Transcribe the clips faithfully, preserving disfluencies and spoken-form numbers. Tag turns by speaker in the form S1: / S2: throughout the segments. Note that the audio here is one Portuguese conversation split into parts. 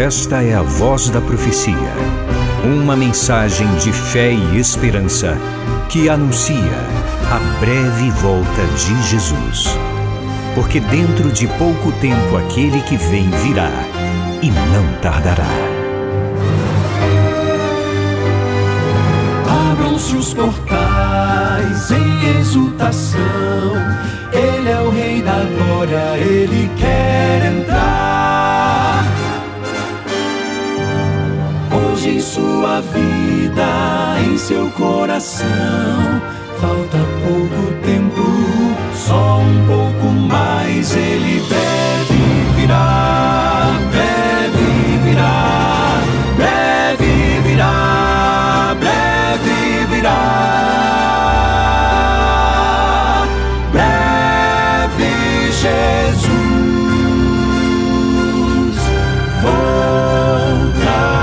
S1: Esta é a Voz da Profecia, uma mensagem de fé e esperança que anuncia a breve volta de Jesus. Porque dentro de pouco tempo aquele que vem virá e não tardará.
S2: Abram-se os portais em exultação, Ele é o Rei da Glória, Ele quer entrar. Hoje em sua vida, em seu coração, falta pouco tempo, só um pouco mais. Ele breve virá, breve virá, breve virá, breve virá. Breve Jesus voltará.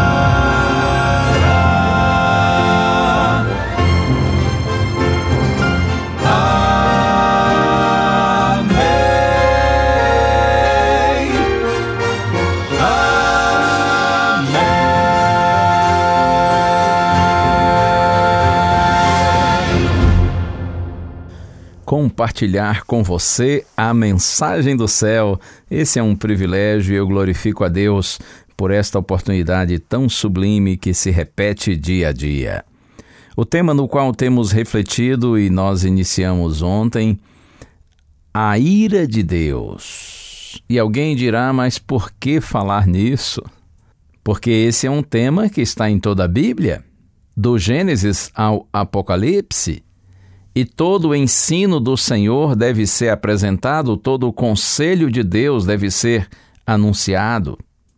S3: Compartilhar com você a mensagem do céu. Esse é um privilégio e eu glorifico a Deus por esta oportunidade tão sublime que se repete dia a dia. O tema no qual temos refletido e nós iniciamos ontem, a ira de Deus. E alguém dirá, mas por que falar nisso? Porque esse é um tema que está em toda a Bíblia, do Gênesis ao Apocalipse. E todo o ensino do Senhor deve ser apresentado, todo o conselho de Deus deve ser anunciado.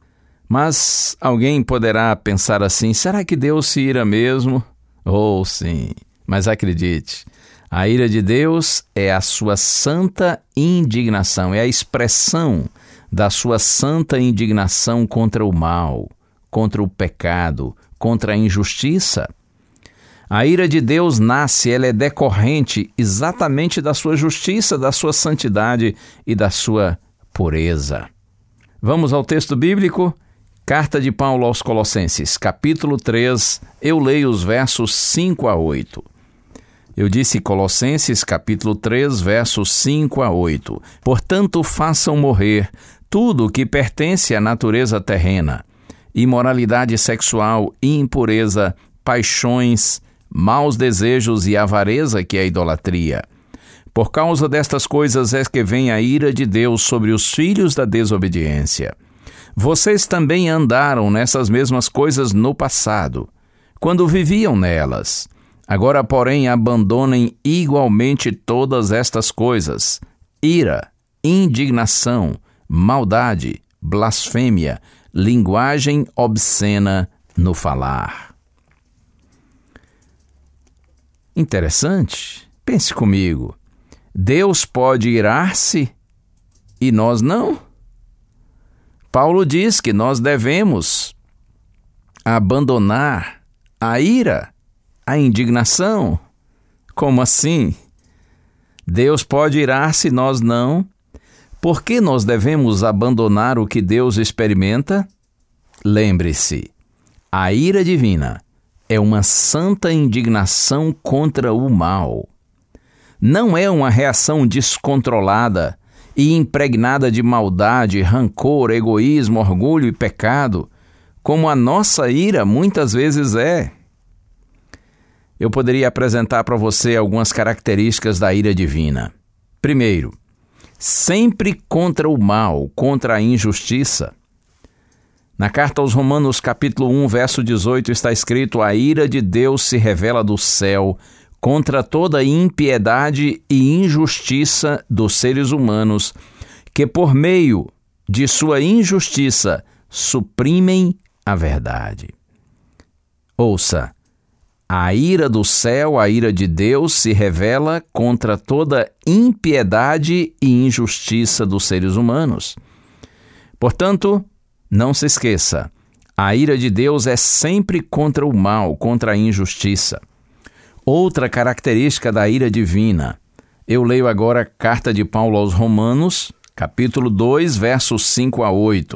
S3: Mas alguém poderá pensar assim, será que Deus se ira mesmo? Oh, sim, mas acredite, a ira de Deus é a sua santa indignação, é a expressão da sua santa indignação contra o mal, contra o pecado, contra a injustiça. A ira de Deus nasce, ela é decorrente exatamente da sua justiça, da sua santidade e da sua pureza. Vamos ao texto bíblico? Carta de Paulo aos Colossenses, capítulo três, eu leio os versos cinco a oito. Eu disse Colossenses, capítulo três, versos cinco a oito. Portanto, façam morrer tudo o que pertence à natureza terrena, imoralidade sexual, impureza, paixões, maus desejos e avareza, que é a idolatria. Por causa destas coisas é que vem a ira de Deus sobre os filhos da desobediência. Vocês também andaram nessas mesmas coisas no passado, quando viviam nelas. Agora, porém, abandonem igualmente todas estas coisas: ira, indignação, maldade, blasfêmia, linguagem obscena no falar. Interessante. Pense comigo. Deus pode irar-se e nós não? Paulo diz que nós devemos abandonar a ira, a indignação. Como assim? Deus pode irar-se e nós não? Por que nós devemos abandonar o que Deus experimenta? Lembre-se, a ira divina é uma santa indignação contra o mal. Não é uma reação descontrolada e impregnada de maldade, rancor, egoísmo, orgulho e pecado, como a nossa ira muitas vezes é. Eu poderia apresentar para você algumas características da ira divina. Primeiro, sempre contra o mal, contra a injustiça. Na carta aos Romanos, capítulo um, verso dezoito, está escrito: a ira de Deus se revela do céu contra toda impiedade e injustiça dos seres humanos, que por meio de sua injustiça suprimem a verdade. Ouça, a ira do céu, a ira de Deus se revela contra toda impiedade e injustiça dos seres humanos. Portanto, não se esqueça, a ira de Deus é sempre contra o mal, contra a injustiça. Outra característica da ira divina. Eu leio agora a carta de Paulo aos Romanos, capítulo dois, versos cinco a oito.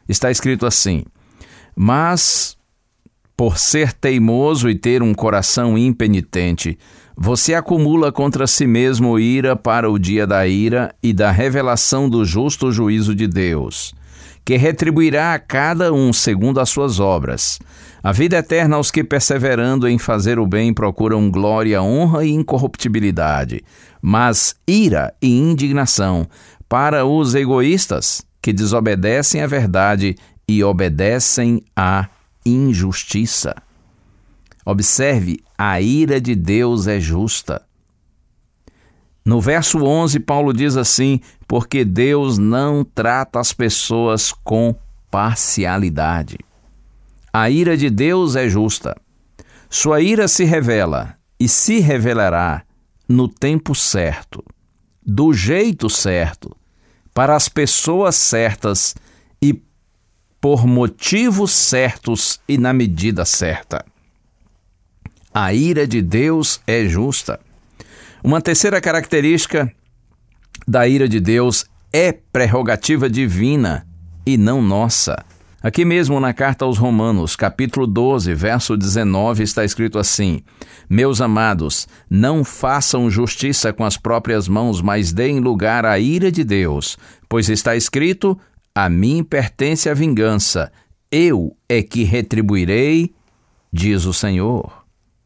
S3: Está escrito assim: mas, por ser teimoso e ter um coração impenitente, você acumula contra si mesmo ira para o dia da ira e da revelação do justo juízo de Deus, que retribuirá a cada um segundo as suas obras. A vida eterna aos que, perseverando em fazer o bem, procuram glória, honra e incorruptibilidade, mas ira e indignação para os egoístas que desobedecem à verdade e obedecem à injustiça. Observe, a ira de Deus é justa. No verso onze, Paulo diz assim: porque Deus não trata as pessoas com parcialidade. A ira de Deus é justa. Sua ira se revela e se revelará no tempo certo, do jeito certo, para as pessoas certas e por motivos certos e na medida certa. A ira de Deus é justa. Uma terceira característica da ira de Deus é prerrogativa divina e não nossa. Aqui mesmo na carta aos Romanos, capítulo doze, verso dezenove, está escrito assim: meus amados, não façam justiça com as próprias mãos, mas deem lugar à ira de Deus, pois está escrito: a mim pertence a vingança, eu é que retribuirei, diz o Senhor.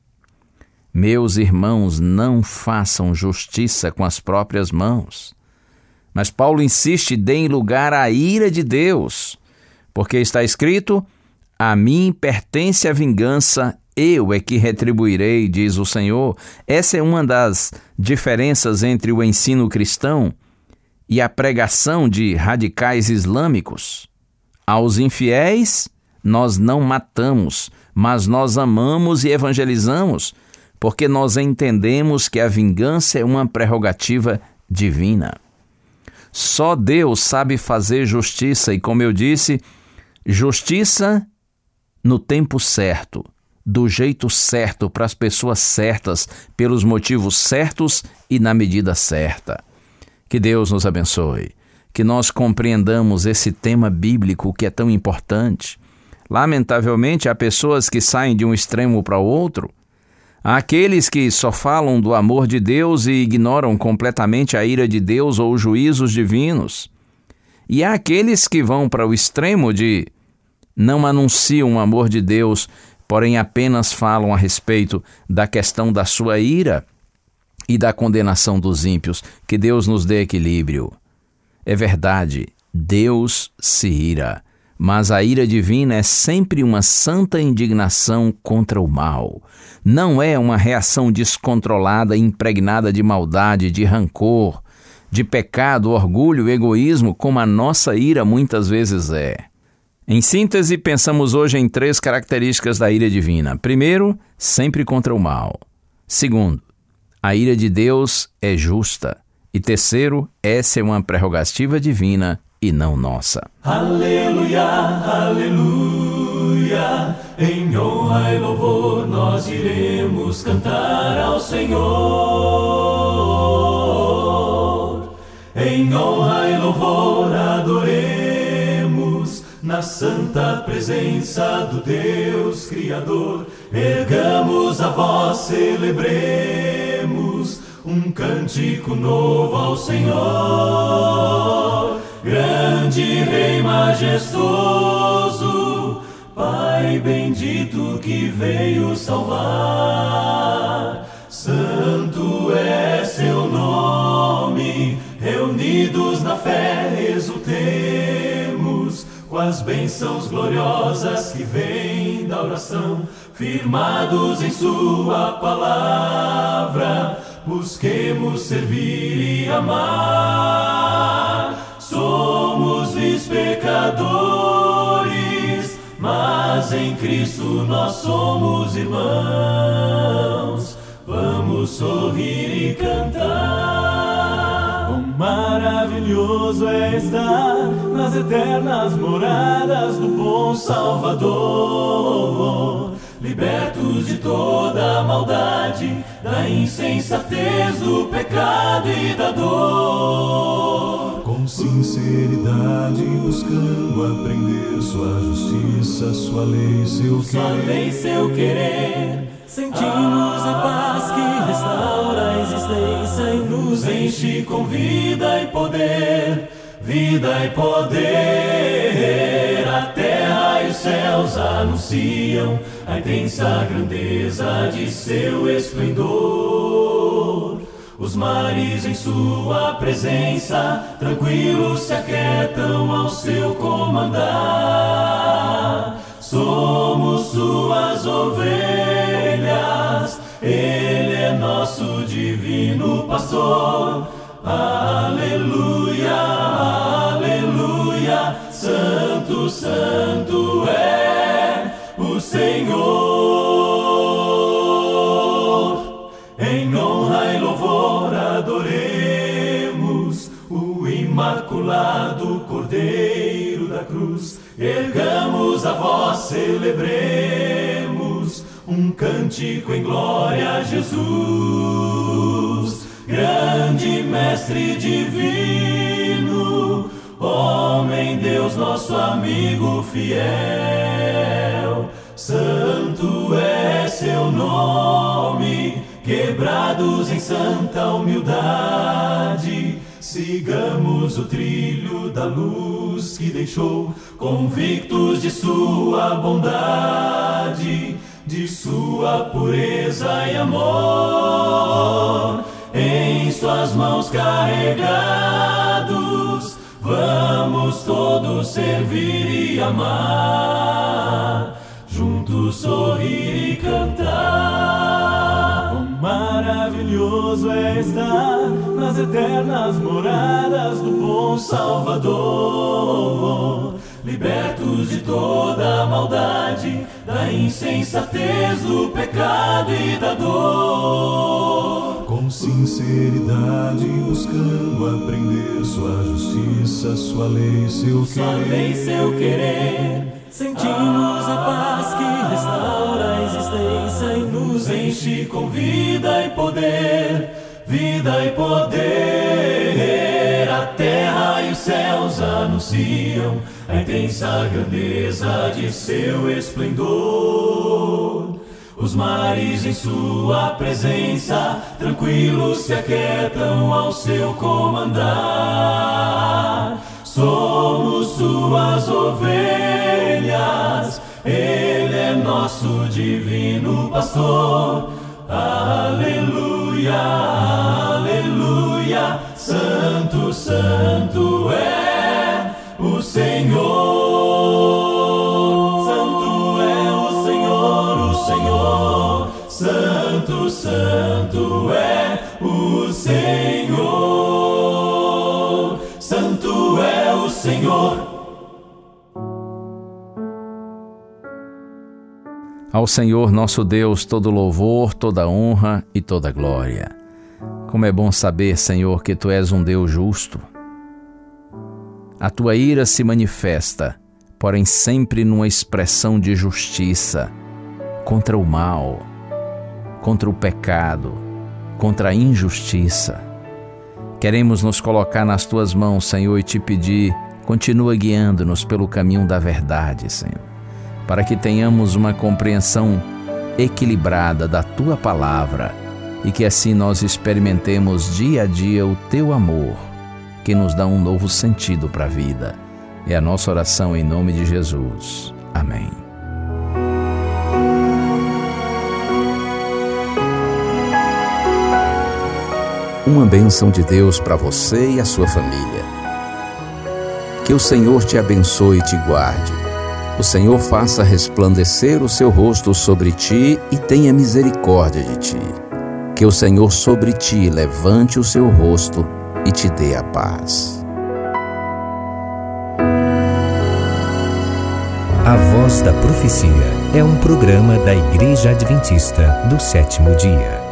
S3: Meus irmãos, não façam justiça com as próprias mãos. Mas Paulo insiste: deem lugar à ira de Deus, porque está escrito: a mim pertence a vingança, eu é que retribuirei, diz o Senhor. Essa é uma das diferenças entre o ensino cristão e a pregação de radicais islâmicos. Aos infiéis, nós não matamos, mas nós amamos e evangelizamos, porque nós entendemos que a vingança é uma prerrogativa divina. Só Deus sabe fazer justiça e, como eu disse, justiça no tempo certo, do jeito certo, para as pessoas certas, pelos motivos certos e na medida certa. Que Deus nos abençoe, que nós compreendamos esse tema bíblico que é tão importante. Lamentavelmente, há pessoas que saem de um extremo para o outro. Há aqueles que só falam do amor de Deus e ignoram completamente a ira de Deus ou os juízos divinos. E há aqueles que vão para o extremo de não anunciam o amor de Deus, porém apenas falam a respeito da questão da sua ira e da condenação dos ímpios. Que Deus nos dê equilíbrio. É verdade, Deus se ira, mas a ira divina é sempre uma santa indignação contra o mal. Não é uma reação descontrolada, impregnada de maldade, de rancor, de pecado, orgulho, egoísmo, como a nossa ira muitas vezes é. Em síntese, pensamos hoje em três características da ira divina. Primeiro, sempre contra o mal. Segundo, a ira de Deus é justa. E terceiro, essa é uma prerrogativa divina e não nossa.
S2: Aleluia, aleluia, em honra e louvor nós iremos cantar ao Senhor. Em honra e louvor adoremos na santa presença do Deus Criador. Ergamos a voz, celebremos um cântico novo ao Senhor. Grande Rei majestoso, Pai bendito que veio salvar. Santo é seu nome, reunidos na fé exultemos, com as bênçãos gloriosas que vêm da oração, firmados em sua palavra, busquemos servir e amar. Somos vis pecadores, mas em Cristo nós somos irmãos. Vamos sorrir e cantar. Quão maravilhoso é estar nas eternas moradas do bom Salvador, libertos de toda a maldade, da insensatez, do pecado e da dor. Com sinceridade, buscando aprender sua justiça, sua lei, seu
S4: Sua
S2: querer.
S4: lei, seu querer. Sentimos a paz que restaura a existência e nos enche com vida e poder. Vida e poder. A terra e os céus anunciam a intensa grandeza de seu esplendor. Os mares em sua presença, tranquilos se aquietam ao seu comandar. Somos suas ovelhas, ele é nosso divino pastor. Aleluia, aleluia, santo, santo é o Senhor. Em honra e louvor adoremos o imaculado Cordeiro da cruz. Ergamos a voz, celebremos um cântico em glória a Jesus. Grande mestre divino, homem Deus, nosso amigo fiel. Santo é seu nome, quebrados em santa humildade, sigamos o trilho da luz que deixou, convictos de sua bondade, de sua pureza e amor. Em suas mãos carregados, vamos todos servir e amar, juntos sorrir e cantar. Quão maravilhoso é estar nas eternas moradas do bom Salvador, libertos de toda a maldade, da insensatez, do pecado e da dor.
S2: Com sinceridade, buscando aprender sua justiça, sua lei, seu
S4: Sua lei,
S2: querer.
S4: seu querer. Sentimos a paz que restaura a existência e nos enche com vida e poder. Vida e poder. A terra e os céus anunciam a intensa grandeza de seu esplendor. Os mares em sua presença, tranquilos se aquietam ao seu comandar. Somos suas ovelhas, ele é nosso divino pastor. Aleluia, aleluia, santo, santo é o Senhor. Santo é o Senhor, o Senhor. Santo, santo é o Senhor. Santo é o Senhor.
S3: Ao Senhor nosso Deus todo louvor, toda honra e toda glória. Como é bom saber, Senhor, que Tu és um Deus justo. A Tua ira se manifesta, porém sempre numa expressão de justiça, contra o mal, contra o pecado, contra a injustiça. Queremos nos colocar nas Tuas mãos, Senhor, e Te pedir, continua guiando-nos pelo caminho da verdade, Senhor, para que tenhamos uma compreensão equilibrada da Tua palavra e que assim nós experimentemos dia a dia o Teu amor, que nos dá um novo sentido para a vida. É a nossa oração em nome de Jesus. Amém. Uma bênção de Deus para você e a sua família. Que o Senhor te abençoe e te guarde. O Senhor faça resplandecer o seu rosto sobre ti e tenha misericórdia de ti. Que o Senhor sobre ti levante o seu rosto e te dê a paz.
S1: A Voz da Profecia é um programa da Igreja Adventista do Sétimo Dia.